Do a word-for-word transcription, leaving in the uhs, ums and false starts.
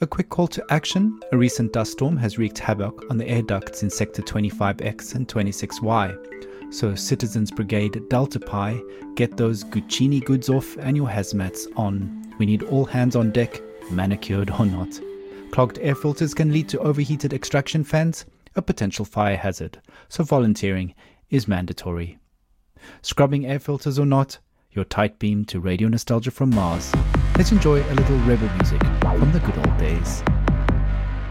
A quick call to action. A recent dust storm has wreaked havoc on the air ducts in Sector twenty-five X and twenty-six Y. So Citizens Brigade Delta Pi, get those Guccini goods off and your hazmats on. We need all hands on deck, manicured or not. Clogged air filters can lead to overheated extraction fans, a potential fire hazard, so volunteering is mandatory. Scrubbing air filters or not, your tight beam to radio nostalgia from Mars. Let's enjoy a little rebel music from the good old days.